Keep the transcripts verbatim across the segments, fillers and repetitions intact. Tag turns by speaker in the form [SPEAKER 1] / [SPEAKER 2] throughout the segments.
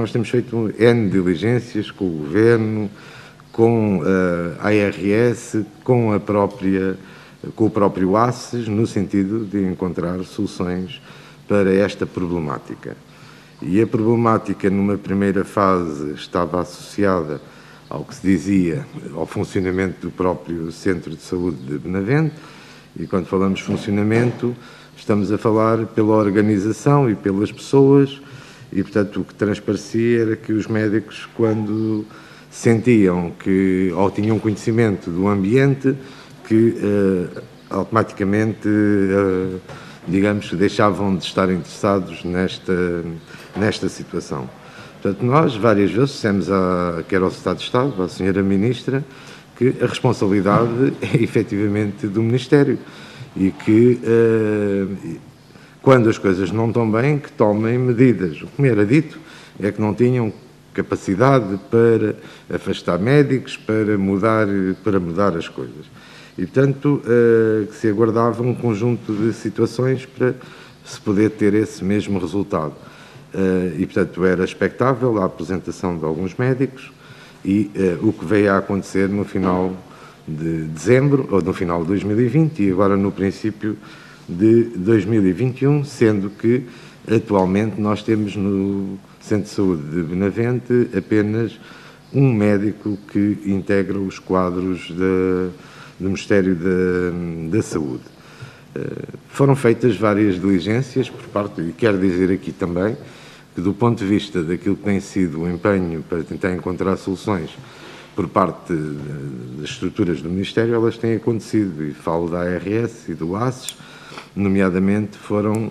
[SPEAKER 1] nós temos feito N diligências com o Governo, com a A R S, com, a própria, com o próprio ACES, no sentido de encontrar soluções para esta problemática. E a problemática, numa primeira fase, estava associada ao que se dizia, ao funcionamento do próprio Centro de Saúde de Benavente, e quando falamos de funcionamento, estamos a falar pela organização e pelas pessoas, e, portanto, o que transparecia era que os médicos, quando sentiam que, ou tinham conhecimento do ambiente, que uh, automaticamente, uh, digamos, deixavam de estar interessados nesta, nesta situação. Portanto, nós, várias vezes, dissemos, a, quer ao Estado de Estado, à senhora Ministra, que a responsabilidade é efetivamente do Ministério e que, uh, quando as coisas não estão bem, que tomem medidas. O que me era dito é que não tinham capacidade para afastar médicos, para mudar, para mudar as coisas. E, portanto, uh, que se aguardava um conjunto de situações para se poder ter esse mesmo resultado. Uh, e, portanto, era expectável a apresentação de alguns médicos e uh, o que veio a acontecer no final de dezembro, ou no final de dois mil e vinte, e agora no princípio de dois mil e vinte e um, sendo que atualmente nós temos no Centro de Saúde de Benavente apenas um médico que integra os quadros da, do Ministério da, da Saúde. Uh, foram feitas várias diligências por parte, e quero dizer aqui também, que do ponto de vista daquilo que tem sido o empenho para tentar encontrar soluções por parte das estruturas do Ministério, elas têm acontecido, e falo da A R S e do ACES, nomeadamente foram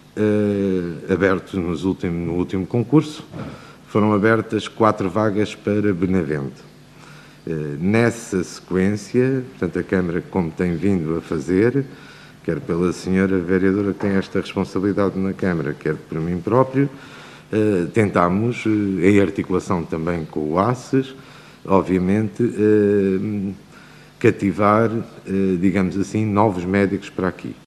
[SPEAKER 1] uh, abertos nos últimos, no último concurso, foram abertas quatro vagas para Benavente. Uh, nessa sequência, portanto, a Câmara, como tem vindo a fazer, quer pela senhora vereadora que tem esta responsabilidade na Câmara, quer por mim próprio, uh, tentámos, uh, em articulação também com o ACES, obviamente, uh, cativar, uh, digamos assim, novos médicos para aqui.